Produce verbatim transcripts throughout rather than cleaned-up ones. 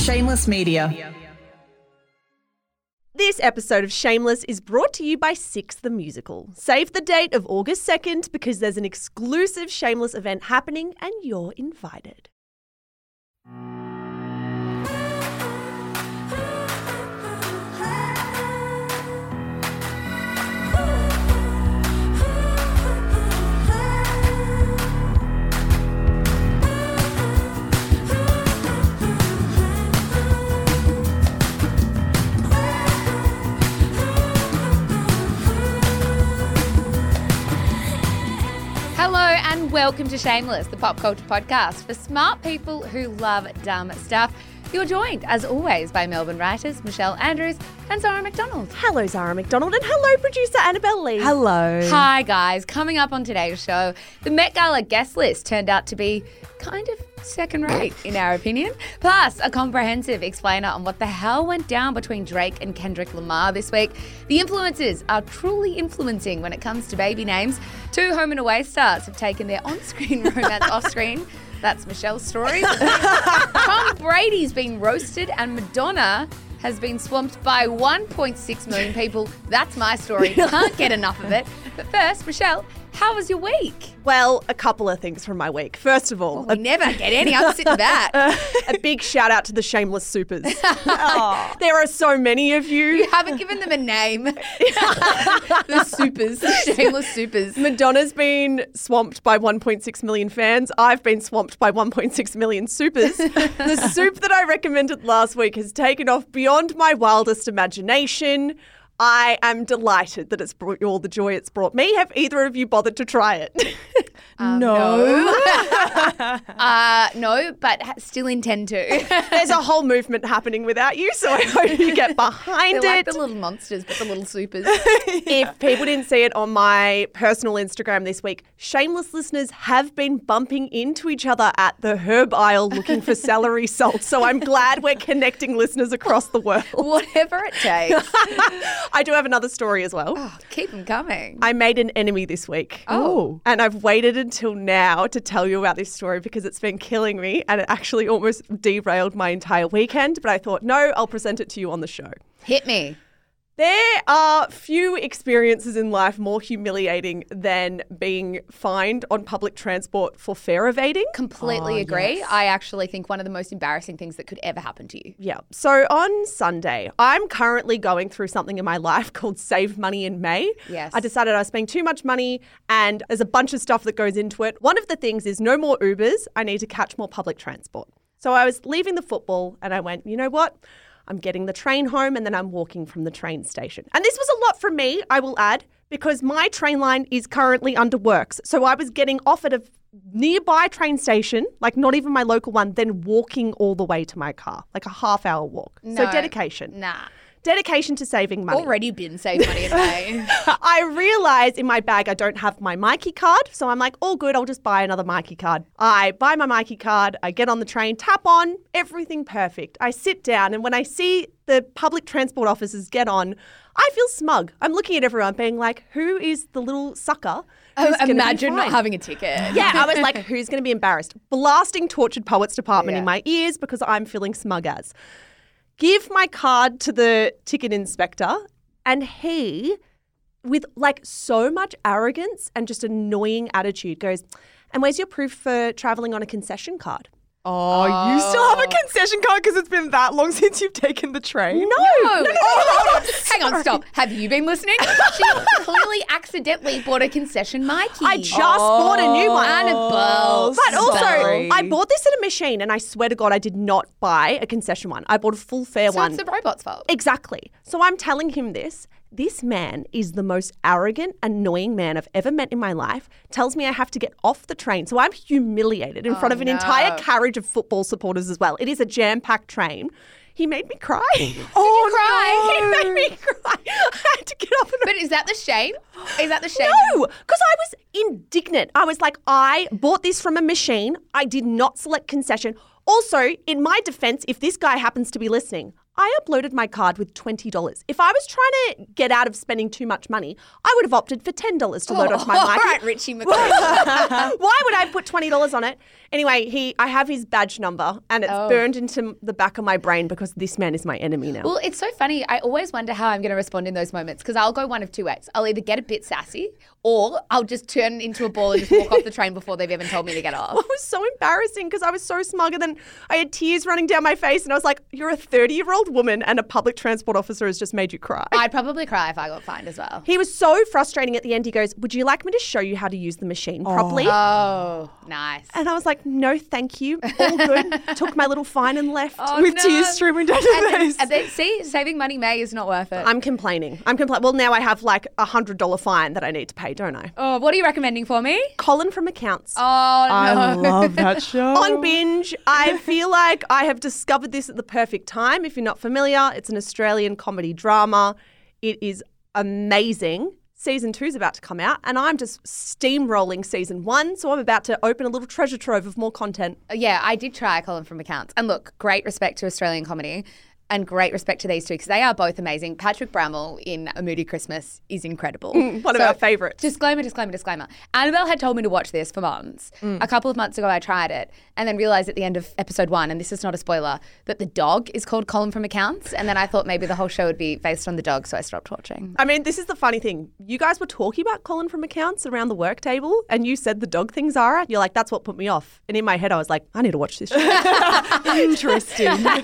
Shameless Media. This episode of Shameless is brought to you by Six the Musical. Save the date of August second because there's an exclusive Shameless event happening and you're invited. Hello and welcome to Shameless, the pop culture podcast for smart people who love dumb stuff. You're joined, as always, by Melbourne writers Michelle Andrews and Zara McDonald. Hello, Zara McDonald, and hello, producer Annabelle Lee. Hello. Hi, guys. Coming up on today's show, the Met Gala guest list turned out to be kind of second rate, in our opinion. Plus, a comprehensive explainer on what the hell went down between Drake and Kendrick Lamar this week. The influencers are truly influencing when it comes to baby names. Two home and away stars have taken their on-screen romance off-screen. That's Michelle's story. Tom Brady's been roasted and Madonna has been swamped by one point six million people. That's my story. Can't get enough of it. But first, Michelle, how was your week? Well, a couple of things from my week. First of all, Oh, we never get any. I'll sit back. a big shout out to the Shameless Supers. Oh, there are so many of you. You haven't given them a name. The supers, the Shameless Supers. Madonna's been swamped by one point six million fans. I've been swamped by one point six million supers. The soup that I recommended last week has taken off beyond my wildest imagination. I am delighted that it's brought you all the joy it's brought me. Have either of you bothered to try it? Um, No. uh, no, but ha- still intend to. There's a whole movement happening without you, so I hope you get behind They're it. like the little monsters, but the little supers. If people didn't see it on my personal Instagram this week, Shameless listeners have been bumping into each other at the herb aisle looking for celery salt. So I'm glad we're connecting listeners across the world. Whatever it takes. I do have another story as well. Oh, keep them coming. I made an enemy this week. Oh. And I've waited until now to tell you about this story because it's been killing me and it actually almost derailed my entire weekend. But I thought, no, I'll present it to you on the show. Hit me. There are few experiences in life more humiliating than being fined on public transport for fare evading. Completely Oh, agree. yes. I actually think one of the most embarrassing things that could ever happen to you. Yeah. So on Sunday, I'm currently going through something in my life called Save Money in May. Yes. I decided I was spending too much money and there's a bunch of stuff that goes into it. One of the things is no more Ubers. I need to catch more public transport. So I was leaving the football and I went, you know what? I'm getting the train home and then I'm walking from the train station. And this was a lot for me, I will add, because my train line is currently under works. So I was getting off at a nearby train station, like not even my local one, then walking all the way to my car, like a half hour walk. No. So dedication. Nah. Dedication to saving money. Already been saved money in May. I realise in my bag I don't have my Mikey card, so I'm like, all good, I'll just buy another Mikey card. I buy my Mikey card, I get on the train, tap on, everything perfect. I sit down and when I see the public transport officers get on, I feel smug. I'm looking at everyone being like, who is the little sucker who's gonna be Imagine not fined? having a ticket. Yeah, I was like, who's going to be embarrassed? Blasting Tortured Poets Department Yeah. in my ears because I'm feeling smug as. Give my card to the ticket inspector and he, with like so much arrogance and just annoying attitude, goes, and where's your proof for travelling on a concession card? Oh, you still have a concession card because it's been that long since you've taken the train? No, No, no, no, oh, no, hang on, stop. Have you been listening? She clearly accidentally bought a concession Mikey. I just bought a new one. Annabelle. But also, Sorry. I bought this at a machine and I swear to God, I did not buy a concession one. I bought a full fare So one. it's the robot's fault. Exactly. So I'm telling him this. This man is the most arrogant, annoying man I've ever met in my life. Tells me I have to get off the train. So I'm humiliated in front of an no. entire carriage of football supporters as well. It is a jam-packed train. He made me cry. Oh, cry? He made me cry. I had to get off and But is that the shame? Is that the shame? No, because I was indignant. I was like, I bought this from a machine. I did not select concession. Also, in my defense, if this guy happens to be listening, I uploaded my card with twenty dollars. If I was trying to get out of spending too much money, I would have opted for ten dollars to load Oh, onto my all mic. right, Richie McCaw. Why would I put twenty dollars on it? Anyway, he, I have his badge number and it's Oh. burned into the back of my brain because this man is my enemy now. Well, it's so funny. I always wonder how I'm going to respond in those moments because I'll go one of two ways. I'll either get a bit sassy or I'll just turn into a ball and just walk off the train before they've even told me to get off. It was so embarrassing because I was so smug and then I had tears running down my face and I was like, you're a thirty-year-old woman and a public transport officer has just made you cry. I'd probably cry if I got fined as well. He was so frustrating at the end. He goes, would you like me to show you how to use the machine properly? Oh, nice. And I was like, no, thank you. All good. Took my little fine and left. Oh, With no. tears streaming down your And then, face. and then, see, saving money May is not worth it. I'm complaining. I'm complaining. Well, now I have like a one hundred dollars fine that I need to pay, don't I? oh, what are you recommending for me? Colin from Accounts. Oh, I no. love that show. On Binge, I feel like I have discovered this at the perfect time. If you're not familiar, it's an Australian comedy drama. It is amazing. Season two is about to come out, and I'm just steamrolling season one, so I'm about to open a little treasure trove of more content. Yeah, I did try Colin from Accounts. And look, great respect to Australian comedy and great respect to these two because they are both amazing. Patrick Bramwell in A Moody Christmas is incredible. One of So, our favourites. Disclaimer, disclaimer, disclaimer. Annabelle had told me to watch this for months. A couple of months ago, I tried it and then realised at the end of episode one, and this is not a spoiler, that the dog is called Colin from Accounts. And then I thought maybe the whole show would be based on the dog, so I stopped watching. I mean, this is the funny thing. You guys were talking about Colin from Accounts around the work table, and you said the dog thing, Zara. You're like, that's what put me off. And in my head, I was like, I need to watch this show. Interesting.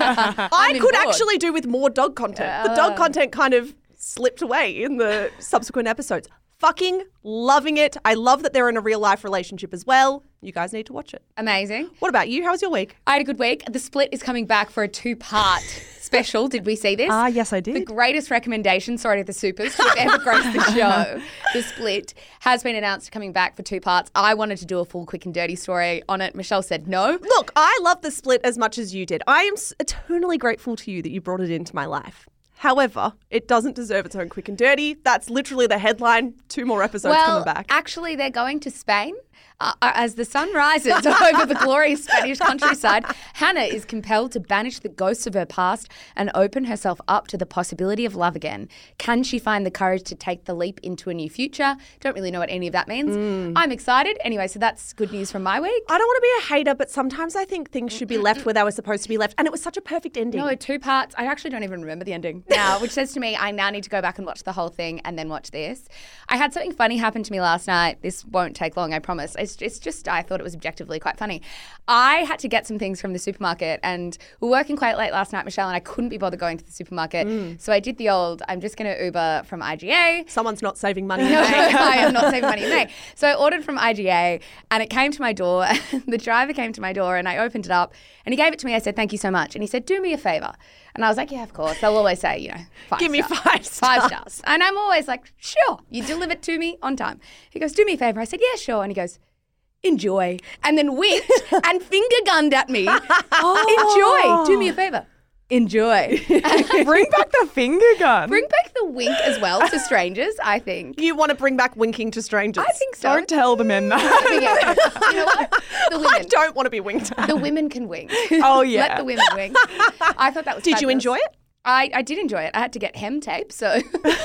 I I'm could bored. actually do with more dog content. The dog content kind of slipped away in the subsequent episodes. Fucking loving it. I love that they're in a real life relationship as well. You guys need to watch it. Amazing. What about you? How was your week? I had a good week. The Split is coming back for a two-part special. Did we see this? Ah, yes, I The did. greatest recommendation, sorry to the supers, to have ever graced the show, The Split, has been announced coming back for two parts. I wanted to do a full quick and dirty story on it. Michelle said no. Look, I love The Split as much as you did. I am s- eternally grateful to you that you brought it into my life. However, it doesn't deserve its own quick and dirty. That's literally the headline. Two more episodes well, coming back. actually, they're going to Spain. Uh, as the sun rises over the glorious Spanish countryside, Hannah is compelled to banish the ghosts of her past and open herself up to the possibility of love again. Can she find the courage to take the leap into a new future? Don't really know what any of that means. Mm. I'm excited. Anyway, so that's good news from my week. I don't want to be a hater, but sometimes I think things should be left where they were supposed to be left. And it was such a perfect ending. No, two parts. I actually don't even remember the ending now, which says to me I now need to go back and watch the whole thing and then watch this. I had something funny happen to me last night. This won't take long, I promise. It's, it's just, I thought it was objectively quite funny. I had to get some things from the supermarket and we were working quite late last night, Michelle, and I couldn't be bothered going to the supermarket. So I did the old, I'm just going to Uber from I G A. Someone's not saving money. No, I am not saving money in May. So I ordered from I G A and it came to my door. The driver came to my door and I opened it up and he gave it to me. I said, thank you so much. And he said, do me a favour. And I was like, yeah, of course. They'll always say, you know, five Give me stars. five Five stars. stars. And I'm always like, sure, you deliver it to me on time. He goes, do me a favour. I said, yeah, sure. And he goes, enjoy. And then winked and finger gunned at me. Enjoy. Do me a favour. Enjoy. Bring back the finger gun. Bring back the wink as well to strangers, I think. You want to bring back winking to strangers. I think so. Don't tell the men that. Yeah. You know what? The I women. don't want to be winked at. The women can wink. Oh, yeah. Let the women wink. I thought that was Did you fabulous. enjoy it? I, I did enjoy it. I had to get hem tape, so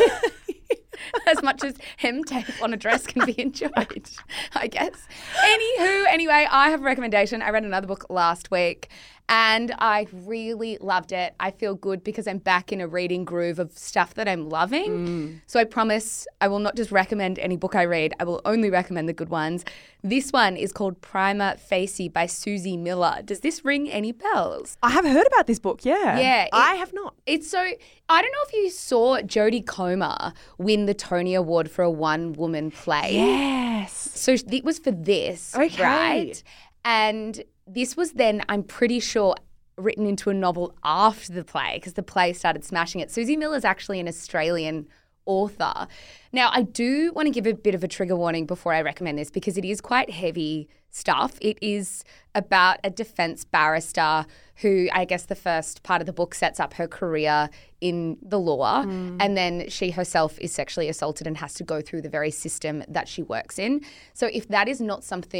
as much as hem tape on a dress can be enjoyed, I guess. Anywho, anyway, I have a recommendation. I read another book last week and I really loved it. I feel good because I'm back in a reading groove of stuff that I'm loving. Mm. So I promise I will not just recommend any book I read. I will only recommend the good ones. This one is called Prima Facie by Susie Miller. Does this ring any bells? I have heard about this book, yeah. Yeah. it- I have not. It's so, I don't know if you saw Jodie Comer win the Tony Award for a one-woman play. Yes. So it was for this, Okay. right? And this was then, I'm pretty sure, written into a novel after the play because the play started smashing it. Susie Miller is actually an Australian author. Now, I do want to give a bit of a trigger warning before I recommend this because it is quite heavy stuff. It is about a defense barrister who, I guess the first part of the book sets up her career in the law mm. and then she herself is sexually assaulted and has to go through the very system that she works in. So if that is not something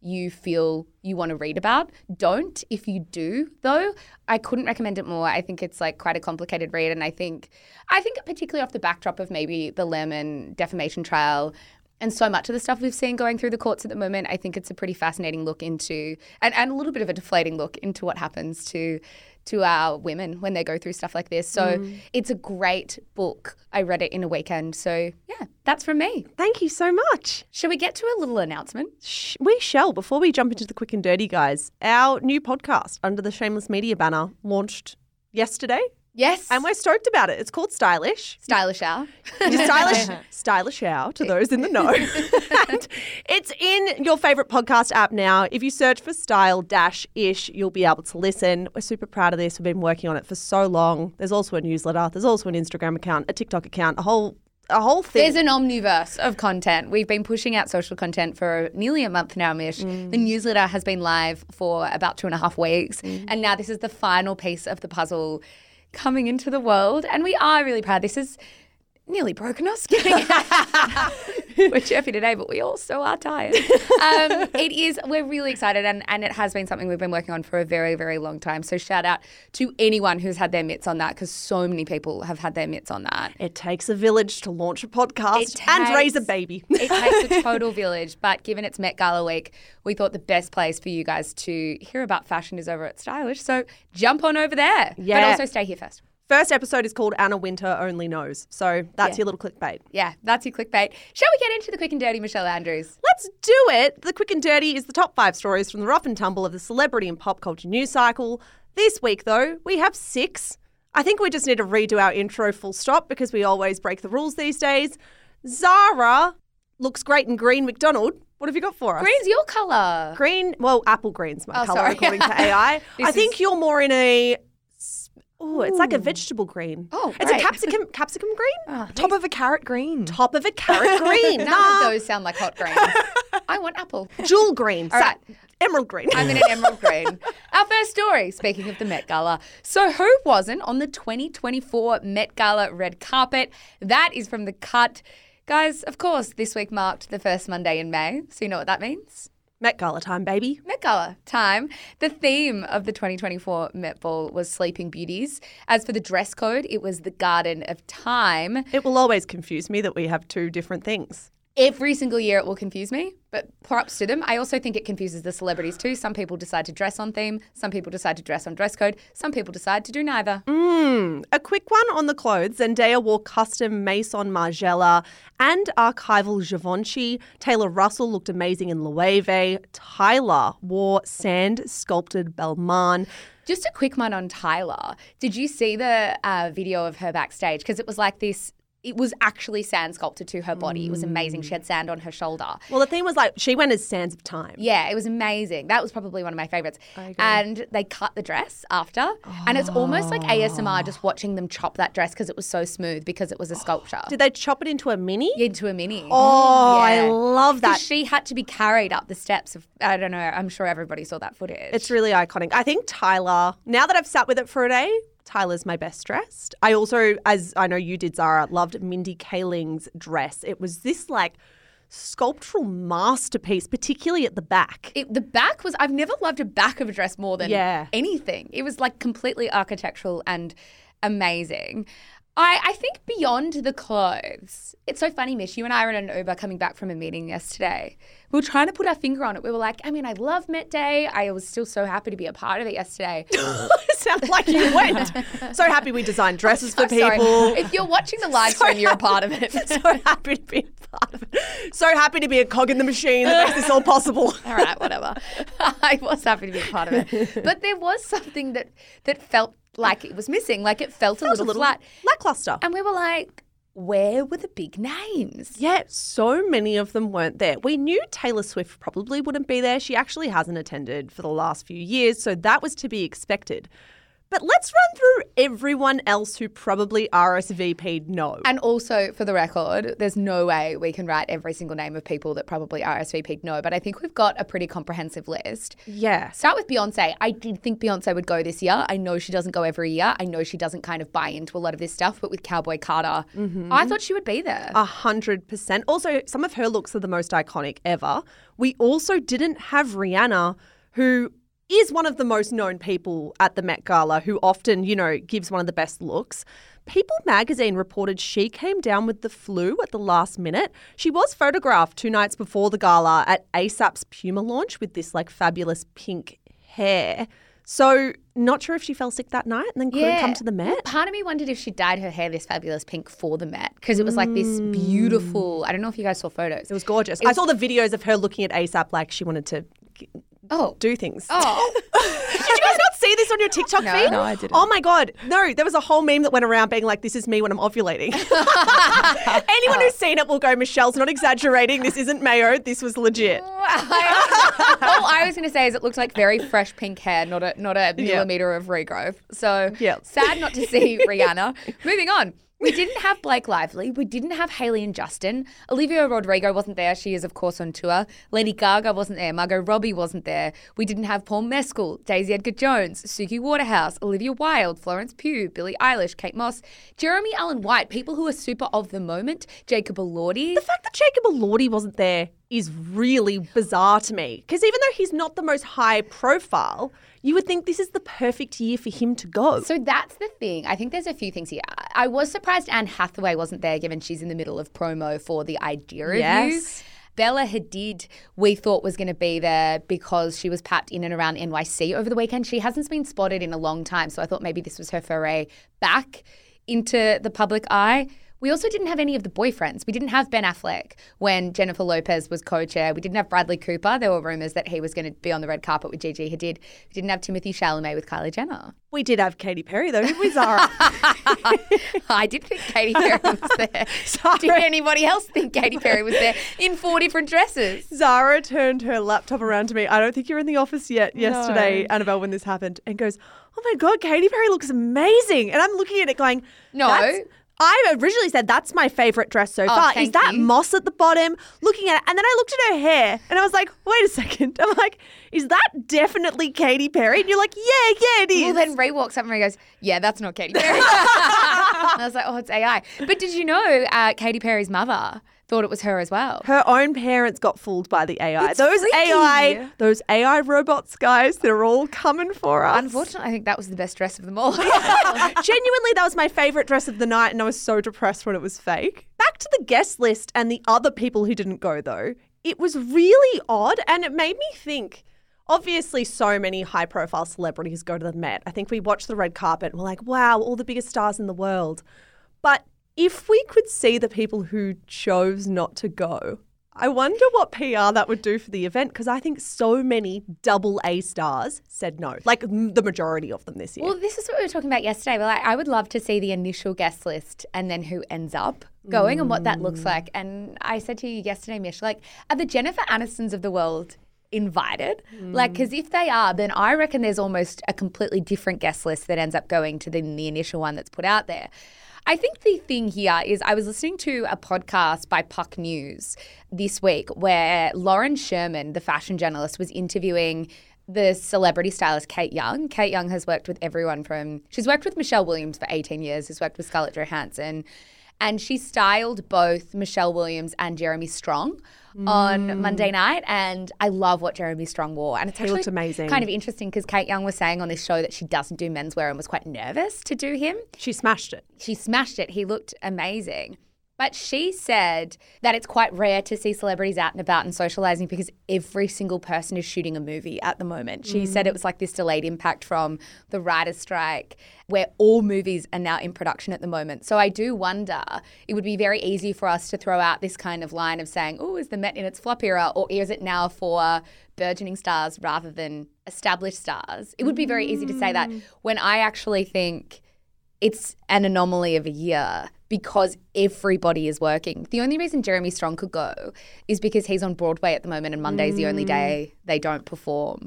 you feel you want to read about. Don't. If you do, though, I couldn't recommend it more. I think it's like quite a complicated read, and I think, I think particularly off the backdrop of maybe the Lemon defamation trial and so much of the stuff we've seen going through the courts at the moment, I think it's a pretty fascinating look into, and, and a little bit of a deflating look into what happens to to our women when they go through stuff like this. So mm. it's a great book. I read it in a weekend. So yeah, that's from me. Thank you so much. Shall we get to a little announcement? Sh- we shall. Before we jump into the quick and dirty, guys, our new podcast under the Shameless Media banner launched yesterday. Yes. And we're stoked about it. It's called Stylish. Stylish Hour. Stylish Stylish Hour to those in the know. And it's in your favourite podcast app now. If you search for Style-ish, you'll be able to listen. We're super proud of this. We've been working on it for so long. There's also a newsletter. There's also an Instagram account, a TikTok account, a whole a whole thing. There's an omniverse of content. We've been pushing out social content for nearly a month now, Mish. Mm. The newsletter has been live for about two and a half weeks. Mm. And now this is the final piece of the puzzle coming into the world, and we are really proud. This has nearly broken us. We're chirpy today, but we also are tired. Um, it is, we're really excited, and, and it has been something we've been working on for a very, very long time. So shout out to anyone who's had their mitts on that, because so many people have had their mitts on that. It takes a village to launch a podcast takes, and raise a baby. It takes a total village, but given it's Met Gala week, we thought the best place for you guys to hear about fashion is over at Stylish. So jump on over there, yeah. But also stay here first. First episode is called Anna Wintour Only Knows. So that's yeah. your little clickbait. Yeah, that's your clickbait. Shall we get into the quick and dirty, Michelle Andrews? Let's do it. The quick and dirty is the top five stories from the rough and tumble of the celebrity and pop culture news cycle. This week, though, we have six. I think we just need to redo our intro full stop because we always break the rules these days. Zara looks great in green McDonald. What have you got for us? Green's your colour. Green, well, apple green's my oh, colour sorry. according to A I. I think is... you're more in a... Oh, it's like a vegetable green. Oh, It's great. a capsicum capsicum green? Oh, top of a carrot green. Top of a carrot green. None nah. of those sound like hot greens. I want apple. Jewel green. All right. Emerald green. I'm in an emerald green. Our first story, speaking of the Met Gala. So who wasn't on the twenty twenty-four Met Gala red carpet? That is from The Cut. Guys, of course, this week marked the first Monday in May. So you know what that means? Met Gala time, baby. Met Gala time. The theme of the twenty twenty-four Met Ball was Sleeping Beauties. As for the dress code, it was the Garden of Time. It will always confuse me that we have two different things. Every single year it will confuse me, but props to them. I also think it confuses the celebrities too. Some people decide to dress on theme. Some people decide to dress on dress code. Some people decide to do neither. Mm, a quick one on the clothes. Zendaya wore custom Maison Margiela and archival Givenchy. Taylor Russell looked amazing in Loewe. Tyler wore sand-sculpted Balmain. Just a quick one on Tyler. Did you see the uh, video of her backstage? Because it was like this... It was actually sand sculpted to her body. It was amazing. She had sand on her shoulder. Well, the thing was like she went as Sands of Time. Yeah, it was amazing. That was probably one of my favourites. Okay. And they cut the dress after. Oh. And it's almost like A S M R just watching them chop that dress because it was so smooth because it was a sculpture. Did they chop it into a mini? Into a mini. Oh, yeah. I love that. She had to be carried up the steps of, I don't know, I'm sure everybody saw that footage. It's really iconic. I think Tyler, now that I've sat with it for a day, Tyler's my best dressed. I also, as I know you did, Zara, loved Mindy Kaling's dress. It was this like sculptural masterpiece, particularly at the back. It, the back was, I've never loved a back of a dress more than yeah. anything. It was like completely architectural and amazing. I, I think beyond the clothes, it's so funny, Mish, you and I were in an Uber coming back from a meeting yesterday. We were trying to put our finger on it. We were like, I mean, I love Met Day. I was still so happy to be a part of it yesterday. Sounds like you went. So happy we designed dresses for people. Sorry. If you're watching the live stream, so you're a part of it. So happy to be a part of it. So happy to be a cog in the machine that makes this all possible. All right, whatever. I was happy to be a part of it. But there was something that, that felt like it was missing, like it felt, felt a, little a little flat. Lackluster. And we were like, where were the big names? Yeah, so many of them weren't there. We knew Taylor Swift probably wouldn't be there. She actually hasn't attended for the last few years, so that was to be expected. But let's run through everyone else who probably R S V P'd no. And also, for the record, there's no way we can write every single name of people that probably R S V P'd no, but I think we've got a pretty comprehensive list. Yeah. Start with Beyonce. I did think Beyonce would go this year. I know she doesn't go every year. I know she doesn't kind of buy into a lot of this stuff, but with Cowboy Carter, mm-hmm. I thought she would be there. A hundred percent. Also, some of her looks are the most iconic ever. We also didn't have Rihanna, who is one of the most known people at the Met Gala, who often, you know, gives one of the best looks. People magazine reported she came down with the flu at the last minute. She was photographed two nights before the gala at ASAP's Puma launch with this like fabulous pink hair. So not sure if she fell sick that night and then couldn't Yeah. come to the Met. Well, part of me wondered if she dyed her hair this fabulous pink for the Met because it was like this beautiful, I don't know if you guys saw photos. It was gorgeous. It I was- saw the videos of her looking at ASAP like she wanted to Oh. do things. Oh. Did you guys not see this on your TikTok No. feed? No, I didn't. Oh my God. No, there was a whole meme that went around being like, this is me when I'm ovulating. Anyone who's seen it will go, Michelle's not exaggerating. This isn't mayo. This was legit. All I was going to say is it looked like very fresh pink hair, not a not a millimetre of regrowth. So Yeah. sad not to see Rihanna. Moving on. We didn't have Blake Lively. We didn't have Hailey and Justin. Olivia Rodrigo wasn't there. She is, of course, on tour. Lady Gaga wasn't there. Margot Robbie wasn't there. We didn't have Paul Mescal, Daisy Edgar Jones, Suki Waterhouse, Olivia Wilde, Florence Pugh, Billie Eilish, Kate Moss, Jeremy Allen White, people who are super of the moment, Jacob Elordi. The fact that Jacob Elordi wasn't there is really bizarre to me because even though he's not the most high profile, you would think this is the perfect year for him to go. So that's the thing. I think there's a few things here. I was surprised Anne Hathaway wasn't there given she's in the middle of promo for the Idea Review. Yes. Bella Hadid, we thought was going to be there because she was packed in and around N Y C over the weekend. She hasn't been spotted in a long time, so I thought maybe this was her foray back into the public eye. We also didn't have any of the boyfriends. We didn't have Ben Affleck when Jennifer Lopez was co-chair. We didn't have Bradley Cooper. There were rumours that he was going to be on the red carpet with Gigi Hadid. We didn't have Timothée Chalamet with Kylie Jenner. We did have Katy Perry though, didn't we, Zara? I did think Katy Perry was there. Sorry. Did anybody else think Katy Perry was there in four different dresses? Zara turned her laptop around to me. I don't think you were in the office yet yesterday, No. Annabelle, when this happened, and goes, oh my God, Katy Perry looks amazing. And I'm looking at it going, No. That's, I originally said that's my favourite dress so Oh, far. Is thank that you. moss at the bottom? Looking at it. And then I looked at her hair and I was like, wait a second. I'm like, is that definitely Katy Perry? And you're like, yeah, yeah, it is. Well, then Ray walks up and Ray goes, yeah, that's not Katy Perry. And I was like, oh, it's A I. But did you know uh, Katy Perry's mother thought it was her as well? Her own parents got fooled by the A I. It's those freaky. A I, those A I robots, guys, they're all coming for us. Unfortunately, I think that was the best dress of them all. Genuinely, that was my favourite dress of the night, and I was so depressed when it was fake. Back to the guest list and the other people who didn't go, though. It was really odd, and it made me think. Obviously, so many high-profile celebrities go to the Met. I think we watched the red carpet and we're like, wow, all the biggest stars in the world. But if we could see the people who chose not to go, I wonder what P R that would do for the event, because I think so many double A stars said no, like m- the majority of them this year. Well, this is what we were talking about yesterday. Well, I, I would love to see the initial guest list and then who ends up going mm. and what that looks like. And I said to you yesterday, Mish, like, are the Jennifer Anistons of the world invited? Mm. Like, because if they are, then I reckon there's almost a completely different guest list that ends up going to the, the initial one that's put out there. I think the thing here is I was listening to a podcast by Puck News this week where Lauren Sherman, the fashion journalist, was interviewing the celebrity stylist Kate Young. Kate Young has worked with everyone from, she's worked with Michelle Williams for eighteen years, has worked with Scarlett Johansson, and she styled both Michelle Williams and Jeremy Strong mm. on Monday night. And I love what Jeremy Strong wore. And it's he actually looked amazing. Kind of interesting because Kate Young was saying on this show that she doesn't do menswear and was quite nervous to do him. She smashed it. She smashed it. He looked amazing. But she said that it's quite rare to see celebrities out and about and socialising because every single person is shooting a movie at the moment. She mm. said it was like this delayed impact from the writer's strike where all movies are now in production at the moment. So I do wonder, it would be very easy for us to throw out this kind of line of saying, oh, is the Met in its flop era, or is it now for burgeoning stars rather than established stars? It would be very easy to say that when I actually think it's an anomaly of a year because everybody is working. The only reason Jeremy Strong could go is because he's on Broadway at the moment and Monday's mm. the only day they don't perform.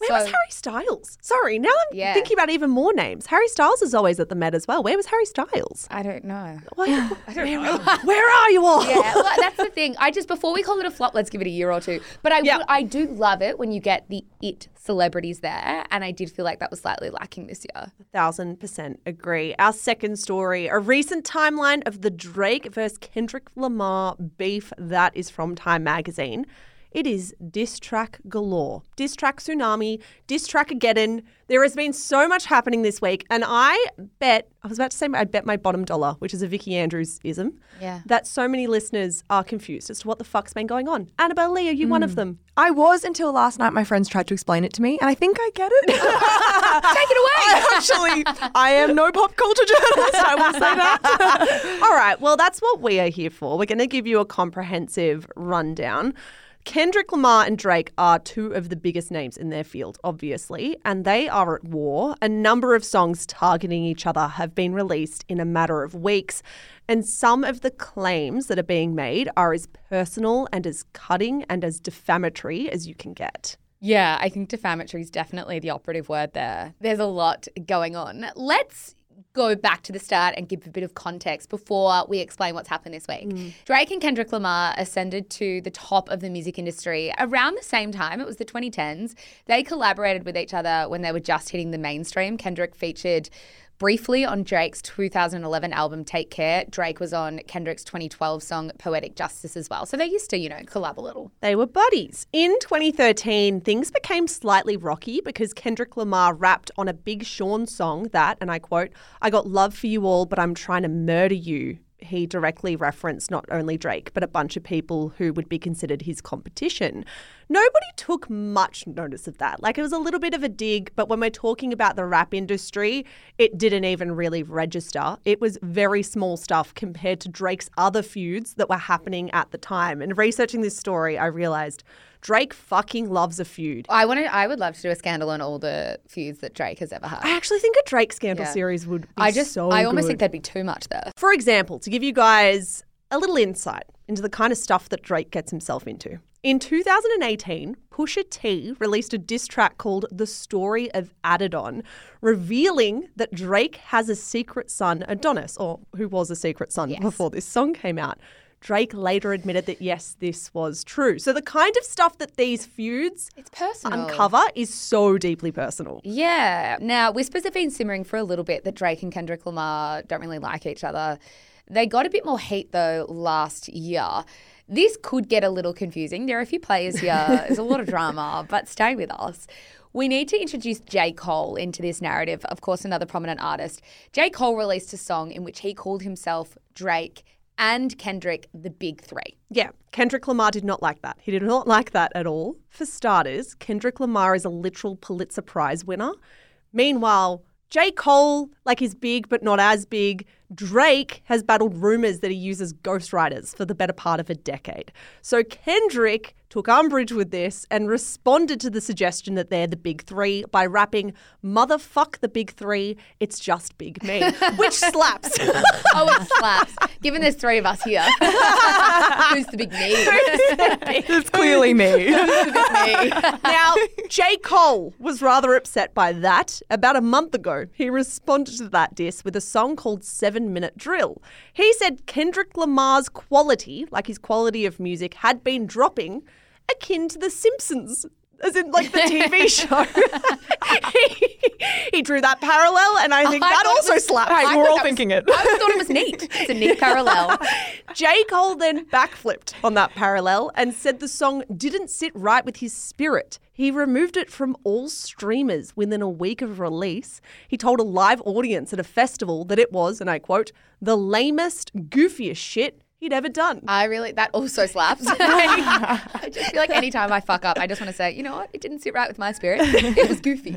Where So- was Harry Styles? Sorry, now I'm Yeah. thinking about even more names. Harry Styles is always at the Met as well. Where was Harry Styles? I don't know. Where, where, where are you all? Yeah, well, that's the thing. I just, before we call it a flop, let's give it a year or two. But I, Yeah. would- I do love it when you get the it celebrities there. And I did feel like that was slightly lacking this year. Thousand percent agree. Our second story, a recent timeline of the Drake versus Kendrick Lamar beef that is from Time Magazine. It is diss track galore. Diss track tsunami, diss track Ageddon. There has been so much happening this week. And I bet, I was about to say, I bet my bottom dollar, which is a Vicky Andrews ism, Yeah. that so many listeners are confused as to what the fuck's been going on. Annabelle Lee, are you one of them? I was until last night. My friends tried to explain it to me, and I think I get it. Take it away. I actually, I am no pop culture journalist. I will say that. All right, well, that's what we are here for. We're going to give you a comprehensive rundown. Kendrick Lamar and Drake are two of the biggest names in their field, obviously, and they are at war. A number of songs targeting each other have been released in a matter of weeks, and some of the claims that are being made are as personal and as cutting and as defamatory as you can get. Yeah, I think defamatory is definitely the operative word there. There's a lot going on. Let's go back to the start and give a bit of context before we explain what's happened this week. Mm. Drake and Kendrick Lamar ascended to the top of the music industry around the same time. It was the twenty tens. They collaborated with each other when they were just hitting the mainstream. Kendrick featured briefly on Drake's two thousand eleven album Take Care. Drake was on Kendrick's twenty twelve song Poetic Justice as well. So they used to, you know, collab a little. They were buddies. In twenty thirteen, things became slightly rocky because Kendrick Lamar rapped on a Big Sean song that, and I quote, "I got love for you all, but I'm trying to murder you." He directly referenced not only Drake, but a bunch of people who would be considered his competition. Nobody took much notice of that. Like, it was a little bit of a dig, but when we're talking about the rap industry, it didn't even really register. It was very small stuff compared to Drake's other feuds that were happening at the time. And researching this story, I realized Drake fucking loves a feud. I wanted, I would love to do a scandal on all the feuds that Drake has ever had. I actually think a Drake scandal Yeah. series would be I just, so I almost good. think that'd be too much there. For example, to give you guys a little insight into the kind of stuff that Drake gets himself into. In two thousand eighteen, Pusha T released a diss track called The Story of Adidon, revealing that Drake has a secret son, Adonis, or who was a secret son Yes. before this song came out. Drake later admitted that, yes, this was true. So the kind of stuff that these feuds It's personal. uncover is so deeply personal. Yeah. Now, whispers have been simmering for a little bit that Drake and Kendrick Lamar don't really like each other. They got a bit more heat, though, last year. This could get a little confusing. There are a few players here. There's a lot of drama, but stay with us. We need to introduce J. Cole into this narrative, of course, another prominent artist. J. Cole released a song in which he called himself Drake and Kendrick the Big Three. Yeah, Kendrick Lamar did not like that. He did not like that at all. For starters, Kendrick Lamar is a literal Pulitzer Prize winner. Meanwhile, J. Cole, like, is big but not as big. Drake has battled rumours that he uses ghostwriters for the better part of a decade. So Kendrick took umbrage with this and responded to the suggestion that they're the big three by rapping, "Motherfuck the big three, it's just big me," which slaps. Oh, it slaps. Given there's three of us here, who's the big me? It's clearly me. me. Now, J. Cole was rather upset by that. About a month ago, he responded to that diss with a song called Seven Minute Drill. He said Kendrick Lamar's quality, like his quality of music, had been dropping, akin to The Simpsons, as in like the T V show. he, he drew that parallel, and I think I that thought it also was- slaps. Hey, I we're thought all that was- thinking it. I thought it was neat. It's a neat parallel. J. Cole then backflipped on that parallel and said the song didn't sit right with his spirit. He removed it from all streamers within a week of release. He told a live audience at a festival that it was, and I quote, "the lamest, goofiest shit he'd ever done." I really, that also slaps. I just feel like anytime I fuck up, I just want to say, you know what? It didn't sit right with my spirit. It was goofy.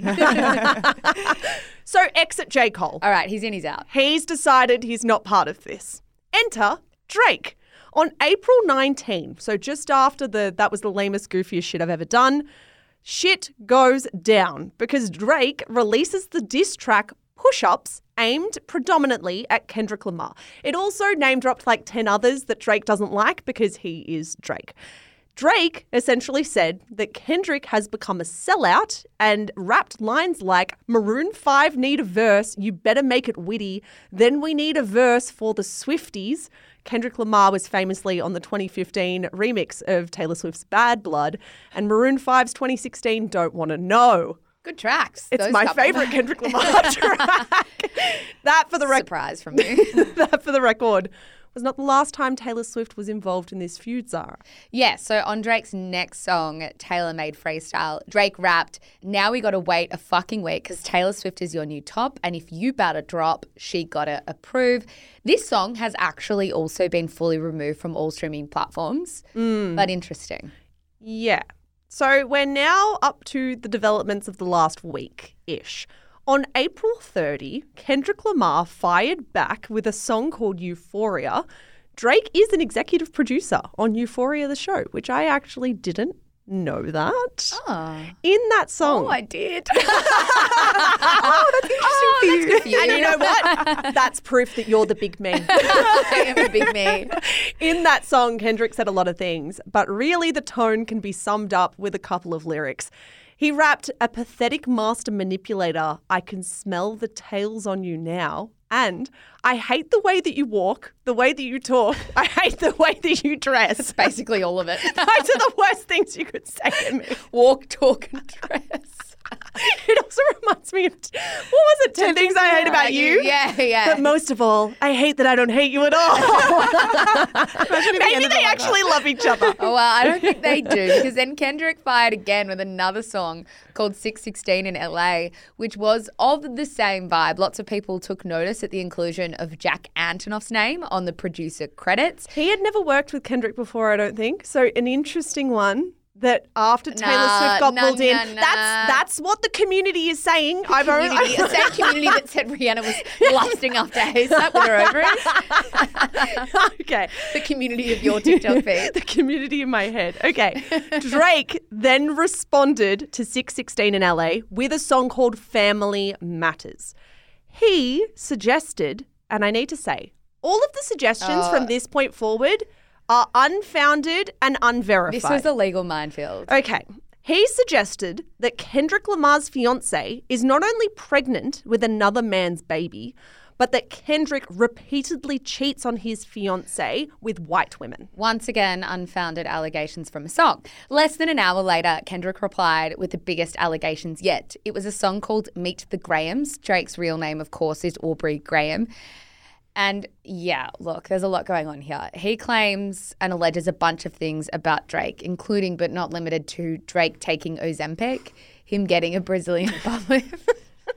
So exit J. Cole. All right, he's in, he's out. He's decided he's not part of this. Enter Drake. On April nineteenth, so just after the that was the lamest, goofiest shit I've ever done, shit goes down because Drake releases the diss track Push-Ups, aimed predominantly at Kendrick Lamar. It also name-dropped like ten others that Drake doesn't like because he is Drake. Drake essentially said that Kendrick has become a sellout and rapped lines like, Maroon five need a verse, you better make it witty. Then we need a verse for the Swifties. Kendrick Lamar was famously on the twenty fifteen remix of Taylor Swift's Bad Blood, and Maroon five's twenty sixteen Don't Wanna Know. Good tracks. It's those my couple. favourite Kendrick Lamar track. That for the record. Surprise from you. That for the record was not the last time Taylor Swift was involved in this feud, Zara. Yeah, so on Drake's next song, Taylor Made Freestyle, Drake rapped, now we gotta wait a fucking week because Taylor Swift is your new top, and if you bout to drop, she gotta approve. This song has actually also been fully removed from all streaming platforms, mm. but interesting. Yeah. So we're now up to the developments of the last week-ish. On April thirtieth, Kendrick Lamar fired back with a song called Euphoria. Drake is an executive producer on Euphoria, the show, which I actually didn't know that. Oh. In that song. Oh, I did. Oh, that's interesting Oh, for that's you. good for you. And you know what? That's proof that you're the big me. I am a big me. In that song, Kendrick said a lot of things, but really the tone can be summed up with a couple of lyrics. He rapped, a pathetic master manipulator, I can smell the tails on you now. And I hate the way that you walk, the way that you talk. I hate the way that you dress. Basically all of it. Those are the worst things you could say to me. Walk, talk, and dress. It also reminds me of, what was it, ten Things I Hate About You? Yeah, yeah. But most of all, I hate that I don't hate you at all. Maybe they actually love each other. Oh, well, I don't think they do, because then Kendrick fired again with another song called six sixteen in L A, which was of the same vibe. Lots of people took notice at the inclusion of Jack Antonoff's name on the producer credits. He had never worked with Kendrick before, I don't think. So an interesting one. That after Taylor Nah, Swift got nah, pulled in, nah, nah. that's that's what the community is saying. I've Community, only, the same community that said Rihanna was lusting after ASAP with her ovaries. Okay. The community of your TikTok feed. The community in my head. Okay. Drake then responded to six sixteen in L A with a song called Family Matters. He suggested, and I need to say, all of the suggestions Oh. from this point forward are unfounded and unverified. This was a legal minefield. Okay. He suggested that Kendrick Lamar's fiancée is not only pregnant with another man's baby, but that Kendrick repeatedly cheats on his fiancée with white women. Once again, unfounded allegations from a song. Less than an hour later, Kendrick replied with the biggest allegations yet. It was a song called Meet the Grahams. Drake's real name, of course, is Aubrey Graham. And yeah, look, there's a lot going on here. He claims and alleges a bunch of things about Drake, including but not limited to Drake taking Ozempic, him getting a Brazilian butt lift.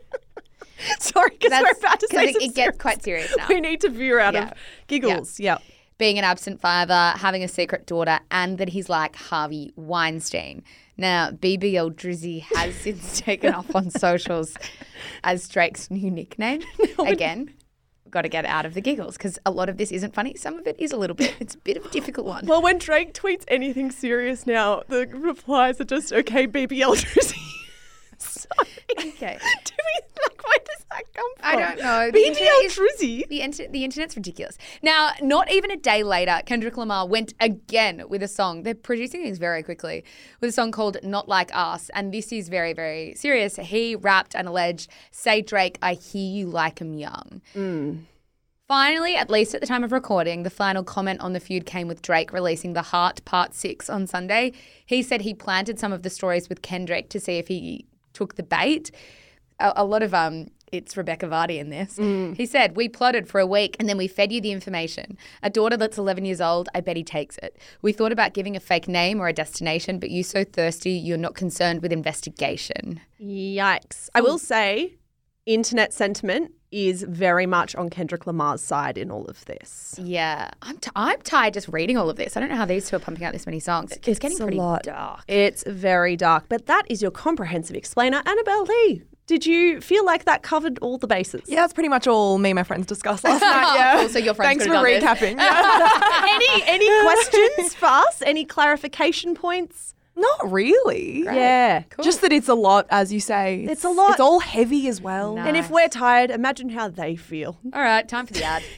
Sorry, because we're That's- about to 'cause say it- some it gets serious- quite serious now. We need to veer out Yeah. of giggles. Yeah. Being an absent father, having a secret daughter, and that he's like Harvey Weinstein. Now, B B L Drizzy has since taken off on socials as Drake's new nickname. Again, got to get out of the giggles because a lot of this isn't funny. Some of it is a little bit. It's a bit of a difficult one. Well, when Drake tweets anything serious now, the replies are just, okay, B B L Drizzy. Sorry. Okay. Do we, like, where does that come from? I don't know. The B B internet L is- Drizzy? The, inter- the internet's ridiculous. Now, not even a day later, Kendrick Lamar went again with a song. They're producing things very quickly with a song called Not Like Us. And this is very, very serious. He rapped and alleged, say Drake, I hear you like 'em young. Mm. Finally, at least at the time of recording, the final comment on the feud came with Drake releasing The Heart Part six on Sunday. He said he planted some of the stories with Kendrick to see if he took the bait. A, a lot of, um, it's Rebecca Vardy in this. Mm. He said, we plotted for a week and then we fed you the information. A daughter that's eleven years old, I bet he takes it. We thought about giving a fake name or a destination, but you so thirsty, you're not concerned with investigation. Yikes. I will say, internet sentiment is very much on Kendrick Lamar's side in all of this. Yeah. I'm, t- I'm tired just reading all of this. I don't know how these two are pumping out this many songs. It's, It's getting a pretty lot. dark. It's very dark. But that is your comprehensive explainer, Annabelle Lee. Did you feel like that covered all the bases? Yeah, that's pretty much all me and my friends discussed last night. Yeah. Cool, so your friends Thanks for could've done this. recapping. Yeah. any any questions for us? Any clarification points? Not really. Yeah. Cool. Just that it's a lot, as you say. It's a lot. It's all heavy as well. No. And if we're tired, imagine how they feel. All right, time for the ad.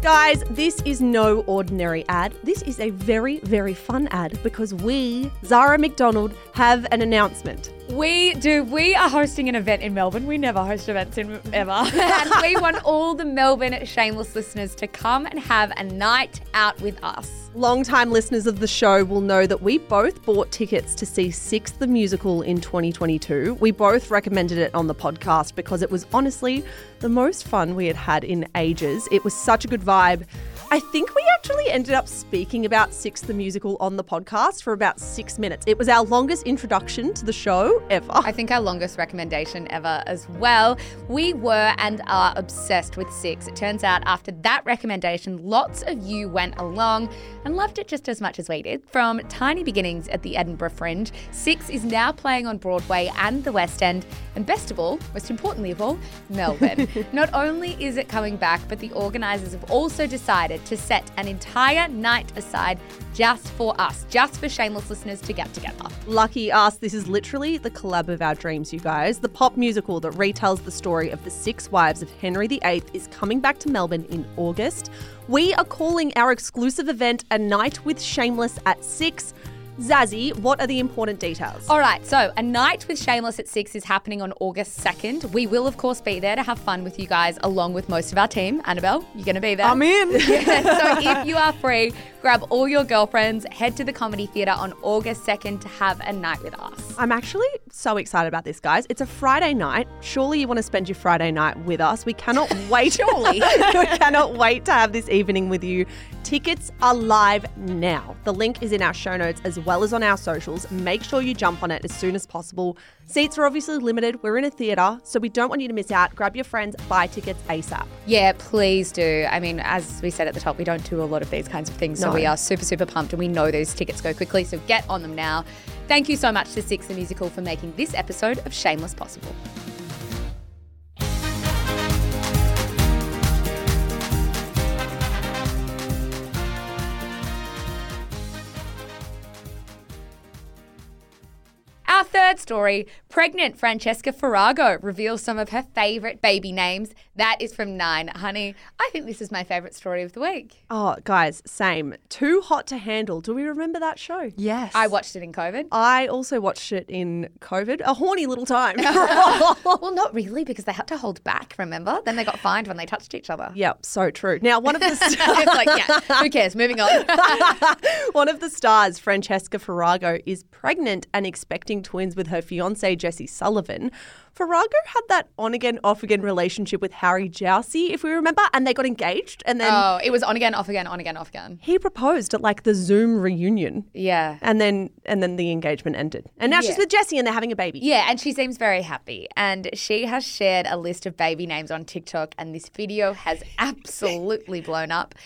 Guys, this is no ordinary ad. This is a very, very fun ad because we, Zara McDonald, have an announcement. We do. We are hosting an event in Melbourne. We never host events in ever. And we want all the Melbourne Shameless listeners to come and have a night out with us. Long-time listeners of the show will know that we both bought tickets to see Six the Musical in twenty twenty-two. We both recommended it on the podcast because it was honestly the most fun we had had in ages. It was such a good vibe. I think we actually ended up speaking about Six the Musical on the podcast for about six minutes. It was our longest introduction to the show ever. I think our longest recommendation ever as well. We were and are obsessed with Six. It turns out after that recommendation, lots of you went along and loved it just as much as we did. From tiny beginnings at the Edinburgh Fringe, Six is now playing on Broadway and the West End, and best of all, most importantly of all, Melbourne. Not only is it coming back, but the organisers have also decided to set an entire night aside just for us, just for Shameless listeners to get together. Lucky us, this is literally the collab of our dreams, you guys. The pop musical that retells the story of the six wives of Henry the Eighth is coming back to Melbourne in August. We are calling our exclusive event A Night with Shameless at Six. Zazzy, what are the important details? All right, so A Night with Shameless at Six is happening on August second. We will, of course, be there to have fun with you guys, along with most of our team. Annabelle, you're going to be there. I'm in. Yeah, so if you are free, grab all your girlfriends, head to the Comedy Theatre on August second to have a night with us. I'm actually so excited about this, guys. It's a Friday night. Surely you want to spend your Friday night with us. We cannot wait. Surely. We cannot wait to have this evening with you. Tickets are live now. The link is in our show notes as well as on our socials. Make sure you jump on it as soon as possible. Seats are obviously limited. We're in a theatre, so we don't want you to miss out. Grab your friends, buy tickets ASAP. Yeah, please do. I mean, as we said at the top, we don't do a lot of these kinds of things, so No. we are super, super pumped, and we know those tickets go quickly, so get on them now. Thank you so much to Six the Musical for making this episode of Shameless possible. Our third story, pregnant Francesca Farrago reveals some of her favourite baby names. That is from Nine. Honey, I think this is my favourite story of the week. Oh, guys, same. Too Hot to Handle. Do we remember that show? Yes. I watched it in COVID. I also watched it in COVID. A horny little time. Well, not really, because they had to hold back, remember? Then they got fined when they touched each other. Yep, so true. Now, one of the It's like, yeah, who cares? Moving on. one of the stars, Francesca Farrago, is pregnant and expecting twins with her fiancé, Jesse Sullivan. Farrago had that on-again, off-again relationship with Harry Jowsey, if we remember, and they got engaged. And then Oh, it was on again, off again, on again, off again. he proposed at like the Zoom reunion. Yeah. And then and then the engagement ended. And now she's Yeah. with Jesse and they're having a baby. Yeah, and she seems very happy. And she has shared a list of baby names on TikTok, and this video has absolutely blown up.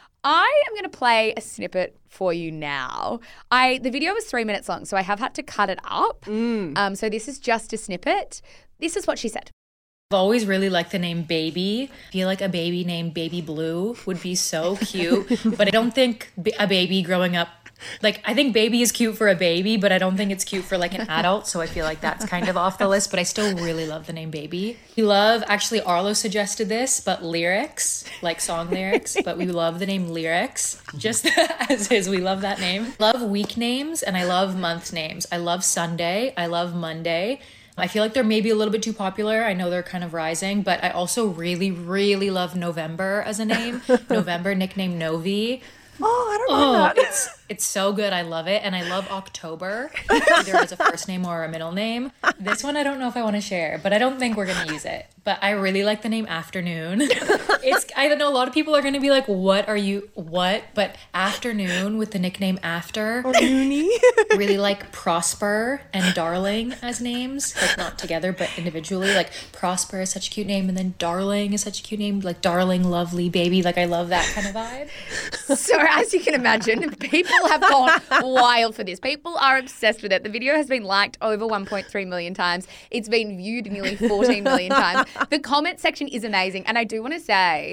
I am going to play a snippet for you now. I the video was three minutes long, so I have had to cut it up. Um, so this is just a snippet. This is what she said. I've always really liked the name Baby. I feel like a baby named Baby Blue would be so cute, but I don't think b- a baby growing up, like I think Baby is cute for a baby, but I don't think it's cute for like an adult, so I feel like that's kind of off the list, but I still really love the name Baby. We love, actually Arlo suggested this, but lyrics, like song lyrics, but we love the name Lyrics, just as is, we love that name. Love week names and I love month names. I love Sunday, I love Monday. I feel like they're maybe a little bit too popular. I know they're kind of rising, but I also really, really love November as a name. November, nickname Novi. Oh, I don't Oh, know that. it's it's so good. I love it. And I love October, either as a first name or a middle name. This one I don't know if I want to share, but I don't think we're going to use it. But I really like the name Afternoon. It's I don't know, a lot of people are going to be like, what are you, what? But Afternoon with the nickname After. Uni. Really like Prosper and Darling as names, like not together but individually. Like Prosper is such a cute name, and then Darling is such a cute name, like Darling, Lovely, Baby. Like I love that kind of vibe. So as you can imagine, people have gone wild for this. People are obsessed with it. The video has been liked over one point three million times. It's been viewed nearly fourteen million times. The comment section is amazing. And I do want to say,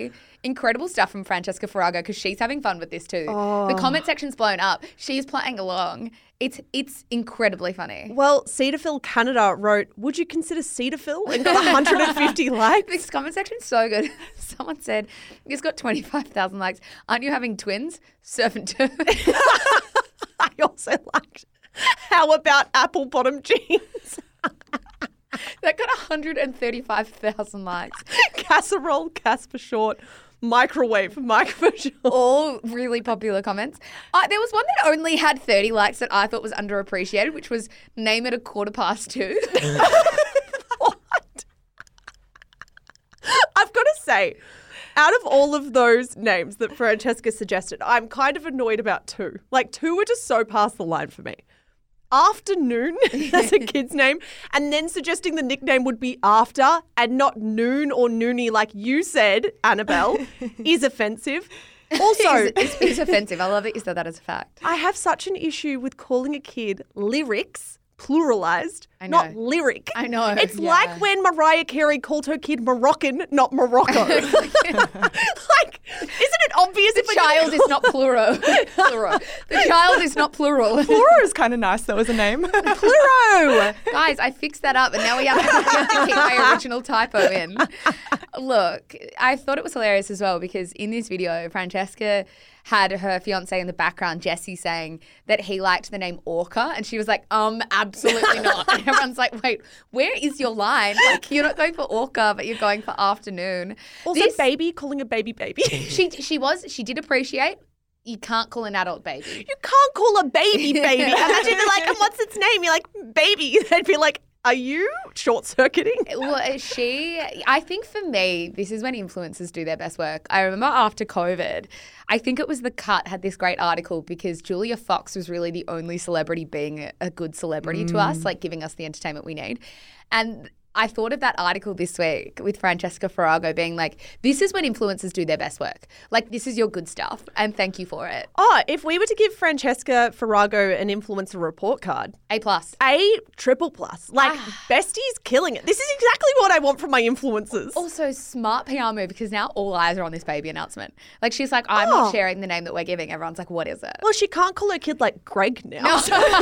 incredible stuff from Francesca Farrago because she's having fun with this too. Oh. The comment section's blown up. She's playing along. It's it's incredibly funny. Well, Cetaphil Canada wrote, would you consider Cetaphil? And got one hundred fifty likes. This comment section's so good. Someone said, it's got twenty-five thousand likes. Aren't you having twins? Surf and turf. I also liked, how about apple bottom jeans? That got one hundred thirty-five thousand likes. Casserole, Cas for short. Microwave, Mike for short. All really popular comments. Uh, there was one that only had thirty likes that I thought was underappreciated, which was name it a quarter past two. What? I've got to say, out of all of those names that Francesca suggested, I'm kind of annoyed about two. Like, two were just so past the line for me. Afternoon as a kid's name, and then suggesting the nickname would be After and not Noon or Noonie like you said, Annabelle, is offensive. Also, it's, it's, it's offensive. I love that you said that as a fact. I have such an issue with calling a kid lyrics, pluralized, I know. not lyric. I know. It's Yeah. like when Mariah Carey called her kid Moroccan, not Morocco. Like, isn't it obvious The if we're child gonna is not plural. plural. The child is not plural. Pluro is kind of nice though as a name. Pluro? Guys, I fixed that up and now we have, to, we have to keep my original typo in. Look, I thought it was hilarious as well because in this video, Francesca had her fiance in the background, Jesse, saying that he liked the name Orca. And she was like, um, absolutely not. And everyone's like, wait, where is your line? Like, you're not going for Orca, but you're going for afternoon. Also, This- baby, calling a baby baby. She, she was, she did appreciate you can't call an adult baby. You can't call a baby baby. Imagine they're like, and what's its name? You're like, baby. They'd be like, are you short-circuiting? Well, she, I think for me, this is when influencers do their best work. I remember after COVID, I think it was The Cut had this great article because Julia Fox was really the only celebrity being a, a good celebrity to us, like giving us the entertainment we need. And I thought of that article this week with Francesca Farrago being like, this is when influencers do their best work. Like, this is your good stuff and thank you for it. Oh, if we were to give Francesca Farrago an influencer report card, A plus. A triple plus. Like, Ah. bestie's killing it. This is exactly what I want from my influencers. Also, smart P R move because now all eyes are on this baby announcement. Like, she's like, I'm Oh. not sharing the name that we're giving. Everyone's like, what is it? Well, she can't call her kid like Greg now.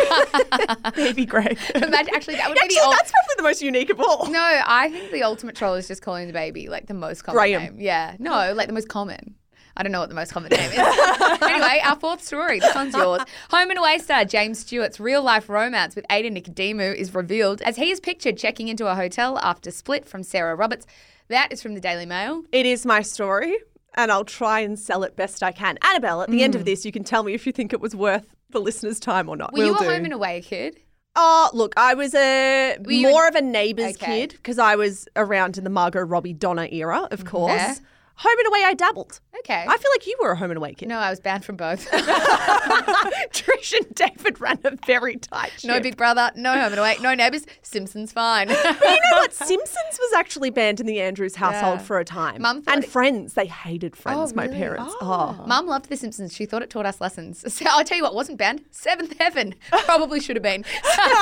Baby Greg. Imagine, actually, that would be Actually, the ul- that's probably the most unique of all. No, I think the ultimate troll is just calling the baby like the most common Graham. name. Yeah. No, like the most common. I don't know what the most common name is. Anyway, our fourth story. This one's yours. Home and Away star James Stewart's real-life romance with Aiden Nicodemu is revealed as he is pictured checking into a hotel after split from Sarah Roberts. That is from the Daily Mail. It is my story, and I'll try and sell it best I can. Annabelle, at the end of this, you can tell me if you think it was worth the listeners' time or not. Were you a do. Home and Away kid? Oh, look, I was a Were you more a- of a Neighbours Okay. kid because I was around in the Margot Robbie Donna era, of course. Fair. Home and Away, I dabbled. Okay. I feel like you were a Home and Away kid. No, I was banned from both. Trish and David ran a very tight ship. No Big Brother, no Home and Away, no Neighbours, Simpsons fine. But you know what? Simpsons was actually banned in the Andrews household Yeah. for a time. Mum thought and it- Friends. They hated Friends, Oh, my really? parents. Oh. Mum loved The Simpsons. She thought it taught us lessons. So I'll tell you what wasn't banned. Seventh Heaven. Probably should have been.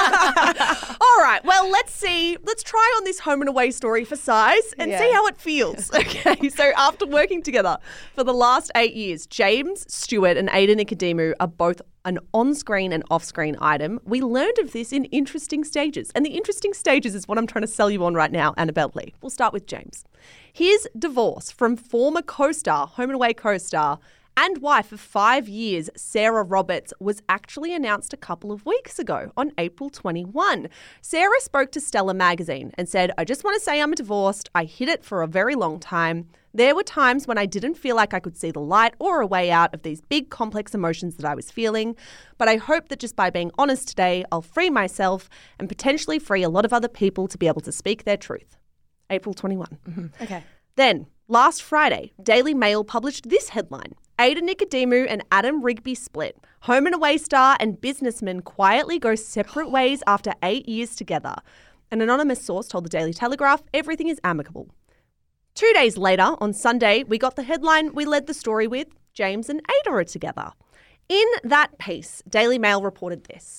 All right. Well, let's see. Let's try on this Home and Away story for size and Yeah. see how it feels. Okay. So after working together for the last eight years, James Stewart and Aiden Nicodemu are both an on-screen and off-screen item. We learned of this in interesting stages. And the interesting stages is what I'm trying to sell you on right now, Annabelle Lee. We'll start with James. His divorce from former co-star, Home and Away co-star, and wife of five years, Sarah Roberts, was actually announced a couple of weeks ago on April twenty-first. Sarah spoke to Stella magazine and said, I just want to say I'm divorced. I hid it for a very long time. There were times when I didn't feel like I could see the light or a way out of these big complex emotions that I was feeling. But I hope that just by being honest today, I'll free myself and potentially free a lot of other people to be able to speak their truth. April twenty-first. Mm-hmm. Okay. Then, last Friday, Daily Mail published this headline. Aiden Nicodemu and Adam Rigby split. Home and Away star and businessman quietly go separate ways after eight years together. An anonymous source told the Daily Telegraph everything is amicable. Two days later, on Sunday, we got the headline we led the story with, James and Ada are together. In that piece, Daily Mail reported this.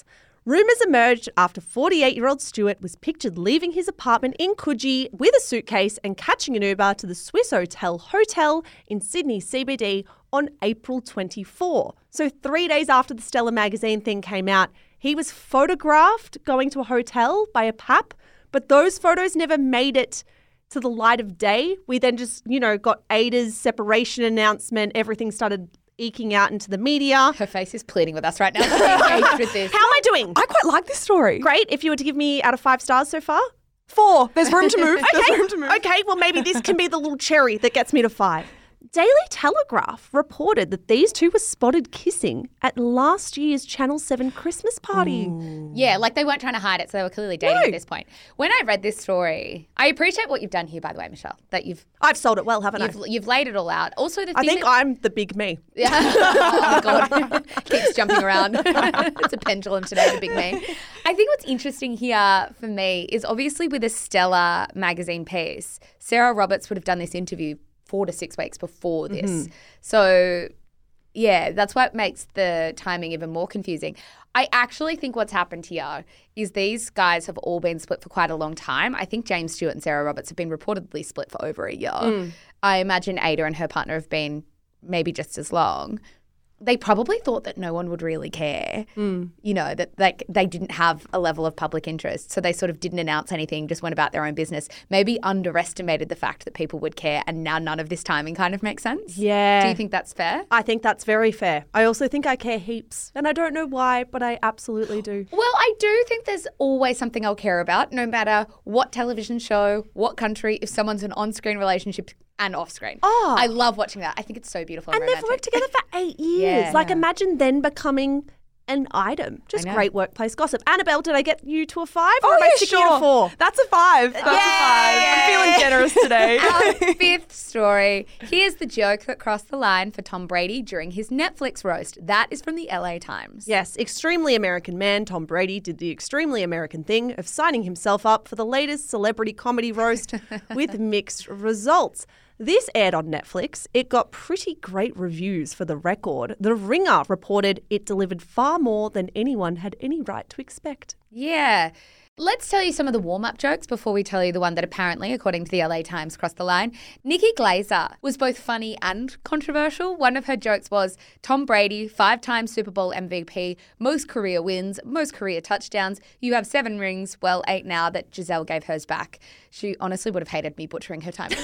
Rumours emerged after forty-eight-year-old Stewart was pictured leaving his apartment in Coogee with a suitcase and catching an Uber to the Swissôtel Hotel in Sydney C B D on April twenty-fourth. So three days after the Stella magazine thing came out, he was photographed going to a hotel by a pap, but those photos never made it to the light of day. We then just, you know, got Ada's separation announcement. Everything started eking out into the media. Her face is pleading with us right now. So engaged with this. How am I doing? I quite like this story. Great. If you were to give me out of five stars so far? Four. There's room to move. There's room to move. Okay, well, maybe this can be the little cherry that gets me to five. Daily Telegraph reported that these two were spotted kissing at last year's Channel seven Christmas party. Ooh. Yeah, like they weren't trying to hide it, so they were clearly dating No. at this point. When I read this story, I appreciate what you've done here, by the way, Michelle, that you've I've sold it well, haven't you've, I? you've laid it all out. Also, the I thing think that, I'm the big me. Yeah. Oh, God. Keeps jumping around. It's a pendulum today, the big me. I think what's interesting here for me is obviously with a Stella magazine piece, Sarah Roberts would have done this interview four to six weeks before this. Mm-hmm. So, yeah, that's what makes the timing even more confusing. I actually think what's happened here is these guys have all been split for quite a long time. I think James Stewart and Sarah Roberts have been reportedly split for over a year. Mm. I imagine Ada and her partner have been maybe just as long. They probably thought that no one would really care, mm. you know, that like they didn't have a level of public interest. So they sort of didn't announce anything, just went about their own business, maybe underestimated the fact that people would care. And now none of this timing kind of makes sense. Yeah. Do you think that's fair? I think that's very fair. I also think I care heaps. And I don't know why, but I absolutely do. Well, I do think there's always something I'll care about, no matter what television show, what country, if someone's an on-screen relationship and off-screen. Oh. I love watching that. I think it's so beautiful and, and romantic. they've worked together for eight years. Yeah. Like, imagine then becoming an item. Just great workplace gossip. Annabelle, did I get you to a five? Or Oh, am I yeah, sticking sure. at a four? That's a five. That's Yay! a five. I'm feeling generous today. Our fifth story. Here's the joke that crossed the line for Tom Brady during his Netflix roast. That is from the L A Times. Yes, extremely American man Tom Brady did the extremely American thing of signing himself up for the latest celebrity comedy roast with mixed results. This aired on Netflix. It got pretty great reviews for the record. The Ringer reported it delivered far more than anyone had any right to expect. Yeah. Let's tell you some of the warm-up jokes before we tell you the one that apparently, according to the L A Times, crossed the line. Nikki Glaser was both funny and controversial. One of her jokes was, Tom Brady, five-time Super Bowl M V P, most career wins, most career touchdowns. You have seven rings, well, eight now that Giselle gave hers back. She honestly would have hated me butchering her time.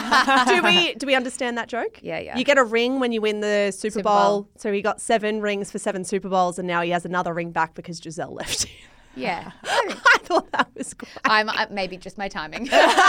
do we do we understand that joke? Yeah, yeah. You get a ring when you win the Super, Super Bowl. Bowl. So he got seven rings for seven Super Bowls, and now he has another ring back because Giselle left him. Yeah. I thought that was great. I'm uh, maybe just my timing.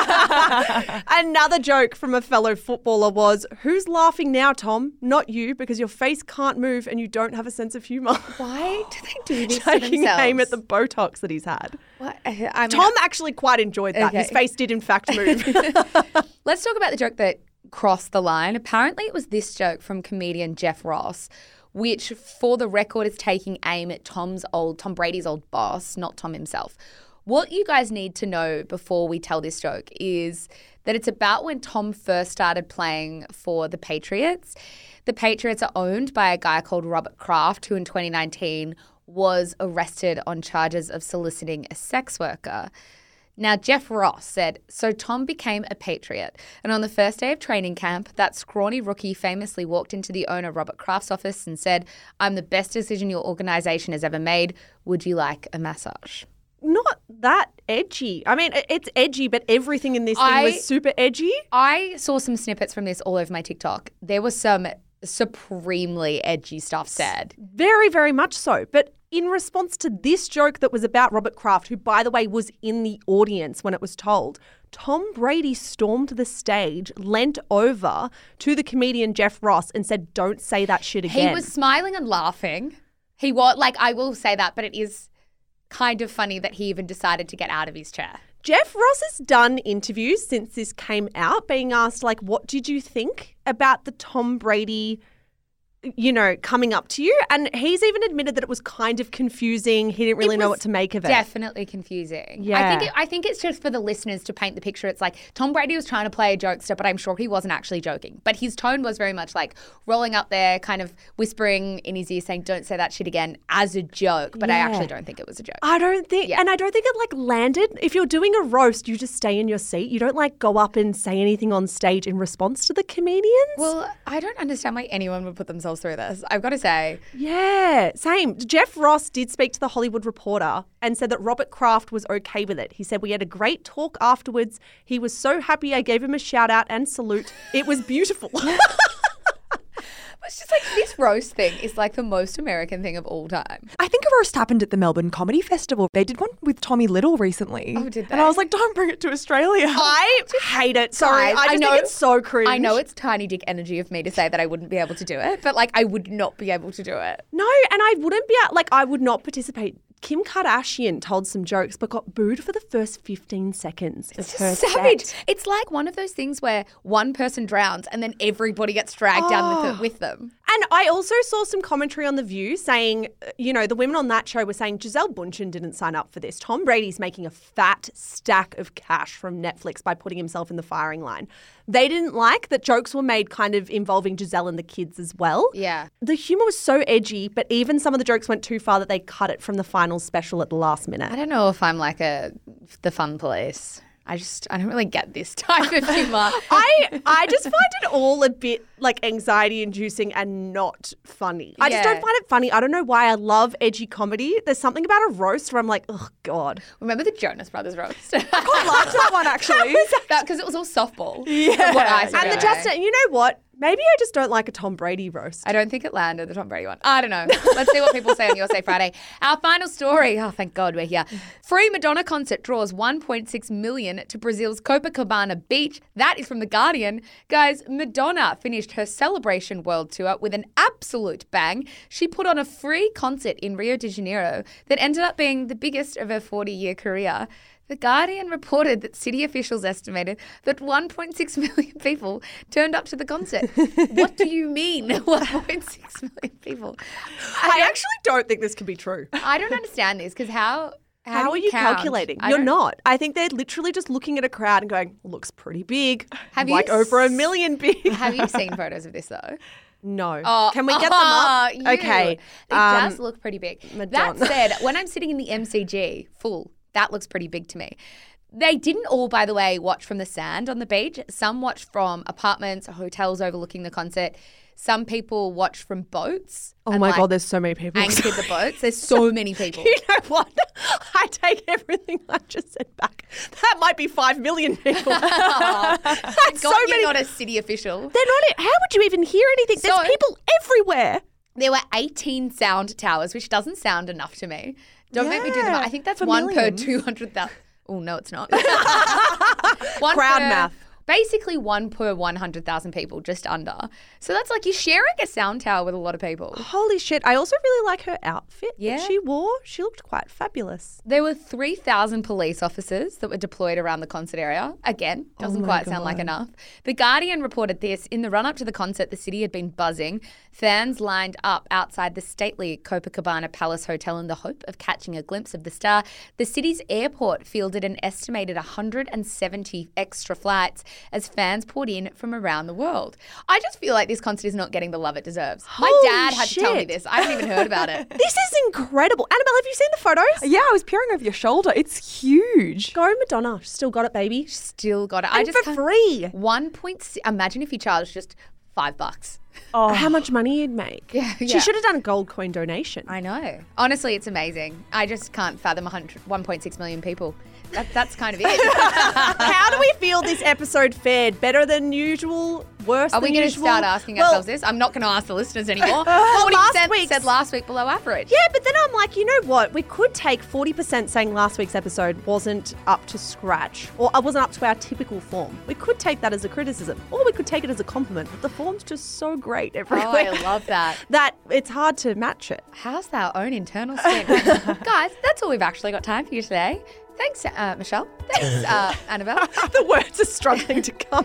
Another joke from a fellow footballer was, who's laughing now, Tom? Not you, because your face can't move and you don't have a sense of humour. Why do they do this to Taking themselves? aim at the Botox that he's had. What? I mean, Tom actually quite enjoyed that. Okay. His face did in fact move. Let's talk about the joke that crossed the line. Apparently it was this joke from comedian Jeff Ross, which for the record is taking aim at Tom's old, Tom Brady's old boss, not Tom himself. What you guys need to know before we tell this joke is that it's about when Tom first started playing for the Patriots. The Patriots are owned by a guy called Robert Kraft, who in twenty nineteen was arrested on charges of soliciting a sex worker. Now, Jeff Ross said, so Tom became a Patriot. And on the first day of training camp, that scrawny rookie famously walked into the owner, Robert Kraft's office and said, I'm the best decision your organization has ever made. Would you like a massage? Not that edgy. I mean, it- it's edgy, but everything in this thing I- was super edgy. I saw some snippets from this all over my TikTok. There was some supremely edgy stuff said. Very, very much so. But in response to this joke that was about Robert Kraft, who, by the way, was in the audience when it was told, Tom Brady stormed the stage, leant over to the comedian Jeff Ross and said, don't say that shit again. He was smiling and laughing. He was, like, I will say that, but it is kind of funny that he even decided to get out of his chair. Jeff Ross has done interviews since this came out, being asked, like, what did you think about the Tom Brady you know, coming up to you. And he's even admitted that it was kind of confusing. He didn't really know what to make of it. Definitely confusing. Yeah. I think it, I think it's just for the listeners to paint the picture. It's like Tom Brady was trying to play a jokester, but I'm sure he wasn't actually joking. But his tone was very much like rolling up there, kind of whispering in his ear saying, don't say that shit again, as a joke. But I Yeah. actually don't think it was a joke. I don't think, Yeah. and I don't think it like landed. If you're doing a roast, you just stay in your seat. You don't like go up and say anything on stage in response to the comedians. Well, I don't understand why anyone would put themselves through this. I've got to say. Yeah, same. Jeff Ross did speak to the Hollywood Reporter and said that Robert Kraft was okay with it. He said, we had a great talk afterwards. He was so happy I gave him a shout out and salute. It was beautiful. It's just like this roast thing is like the most American thing of all time. I think a roast happened at the Melbourne Comedy Festival. They did one with Tommy Little recently. Oh, did And I they? was like, don't bring it to Australia. I hate it. Sorry, Guys, I just I know- think it's so cringe. I know it's tiny dick energy of me to say that I wouldn't be able to do it, but like I would not be able to do it. No, and I wouldn't be out, like, I would not participate. Kim Kardashian told some jokes but got booed for the first fifteen seconds of her Savage. set. It's like one of those things where one person drowns and then everybody gets dragged down with, it, with them. And I also saw some commentary on The View saying, uh, you know, the women on that show were saying Giselle Bundchen didn't sign up for this. Tom Brady's making a fat stack of cash from Netflix by putting himself in the firing line. They didn't like that jokes were made kind of involving Giselle and the kids as well. Yeah. The humour was so edgy, but even some of the jokes went too far that they cut it from the final special at the last minute. I don't know if I'm like a the fun police. I just I don't really get this type of humor. I I just find it all a bit like anxiety inducing and not funny. I just Yeah. don't find it funny. I don't know why. I love edgy comedy. There's something about a roast where I'm like, oh God. Remember the Jonas Brothers roast? I liked that one actually. Because it was all softball. Yeah. What I saw And the anyway. Justin, you know what? Maybe I just don't like a Tom Brady roast. I don't think it landed, the Tom Brady one. I don't know. Let's see what people say on Your Say Friday. Our final story. Oh, thank God we're here. Free Madonna concert draws one point six million to Brazil's Copacabana beach. That is from The Guardian. Guys, Madonna finished her Celebration World Tour with an absolute bang. She put on a free concert in Rio de Janeiro that ended up being the biggest of her forty-year career. The Guardian reported that city officials estimated that one point six million people turned up to the concert. What do you mean, one point six million people? I actually don't think this can be true. I don't understand this because how, how, How do are you count? calculating? I You're don't- not. I think they're literally just looking at a crowd and going, looks pretty big. Have you like over a s- million big. Have you seen photos of this though? No. Oh, Can we get oh, them up? you. Okay. It um, does look pretty big. Madonna. That said, when I'm sitting in the M C G full, that looks pretty big to me. They didn't all, by the way, watch from the sand on the beach. Some watched from apartments, hotels overlooking the concert. Some people watched from boats. Oh and, my like, God, there's so many people. anchored the boats. There's so many people. You know what? I take everything I just said back. That might be five million people. Thank That's so God you're many. not a city official. They're not it. How would you even hear anything? There's So- people everywhere. There were eighteen sound towers, which doesn't sound enough to me. Don't make me do the Yeah, math. I think that's for one millions. per two hundred thousand. Oh, no, it's not. One Crowd per- math. Basically one per one hundred thousand people, just under. So that's like you're sharing a sound tower with a lot of people. Holy shit. I also really like her outfit Yeah? that she wore. She looked quite fabulous. There were three thousand police officers that were deployed around the concert area. Again, doesn't Oh my quite sound like God. enough. The Guardian reported this. In the run-up to the concert, the city had been buzzing. Fans lined up outside the stately Copacabana Palace Hotel in the hope of catching a glimpse of the star. The city's airport fielded an estimated one hundred seventy extra flights as fans poured in from around the world. I just feel like this concert is not getting the love it deserves. My Holy dad had to tell me shit. this. I haven't even heard about it. This is incredible. Annabelle, have you seen the photos? Yeah, I was peering over your shoulder. It's huge. Go Madonna. Still got it, baby. Still got it. I And just for can't- free. One point six. Imagine if you charged just five bucks. Oh. How much money you'd make. Yeah, She yeah. should have done a gold coin donation. I know. Honestly, it's amazing. I just can't fathom one hundred one point six million people. That, that's kind of it. How do we feel this episode fared? Better than usual? Worse Are we than going to usual? start asking Well, ourselves this? I'm not going to ask the listeners anymore. Well, forty last percent week's- said last week below average. Yeah, but then I'm like, you know what? We could take forty percent saying last week's episode wasn't up to scratch or uh, wasn't up to our typical form. We could take that as a criticism or we could take it as a compliment. But the form's just so great every Oh, week I love that. that it's hard to match it. How's our own internal spin? Guys, that's all we've actually got time for you today. Thanks, uh, Michelle. Thanks, uh, Annabelle. The words are struggling to come out.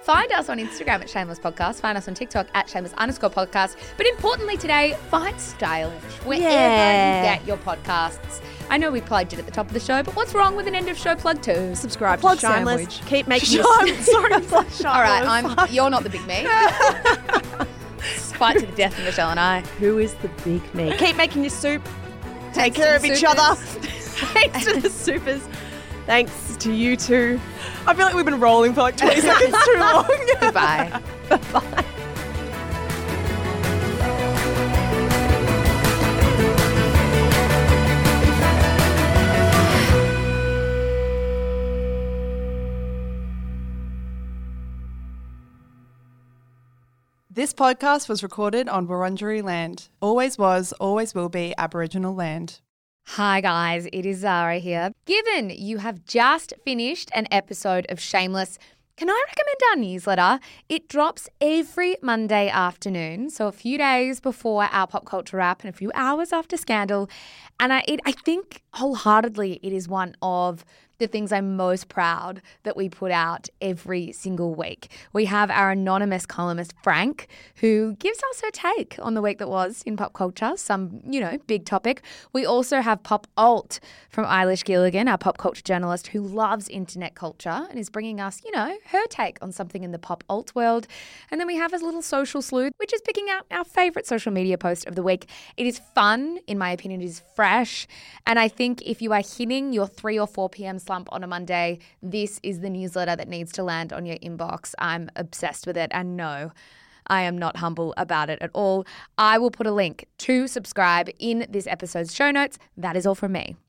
Find us on Instagram at Shameless Podcast. Find us on TikTok at Shameless underscore podcast. But importantly today, find Stylish wherever Yeah. you get your podcasts. I know we plugged it at the top of the show, but what's wrong with an end of show plug too? Subscribe Plug to Shameless. sandwich. Keep making I'm your sorry. All right, I'm. You're not the big me. Fight to the death, Michelle and I. Who is the big me? Keep making your soup. Take Thanks care to of the each other. supers. Thanks to the supers. Thanks to you two. I feel like we've been rolling for like twenty seconds too long. Goodbye. Bye-bye. This podcast was recorded on Wurundjeri land. Always was, always will be Aboriginal land. Hi guys, it is Zara here. Given you have just finished an episode of Shameless, can I recommend our newsletter? It drops every Monday afternoon, so a few days before our pop culture wrap and a few hours after Scandal. And I, it, I think wholeheartedly it is one of the things I'm most proud that we put out every single week. We have our anonymous columnist, Frank, who gives us her take on the week that was in pop culture, some, you know, big topic. We also have Pop Alt from Eilish Gilligan, our pop culture journalist who loves internet culture and is bringing us, you know, her take on something in the pop alt world. And then we have a little social sleuth, which is picking out our favourite social media post of the week. It is fun, in my opinion, it is fresh. And I think if you are hitting your three or four p.m. slump on a Monday, this is the newsletter that needs to land on your inbox. I'm obsessed with it, and no, I am not humble about it at all. I will put a link to subscribe in this episode's show notes. That is all from me.